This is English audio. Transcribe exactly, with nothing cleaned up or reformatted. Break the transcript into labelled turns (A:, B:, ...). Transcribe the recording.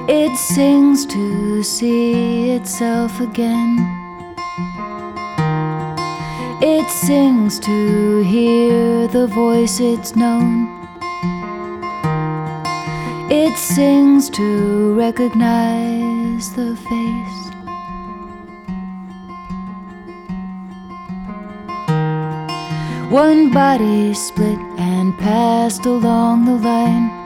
A: It sings to see itself again. It sings to hear the voice it's known. It sings to recognize the face. One body split and passed along the line.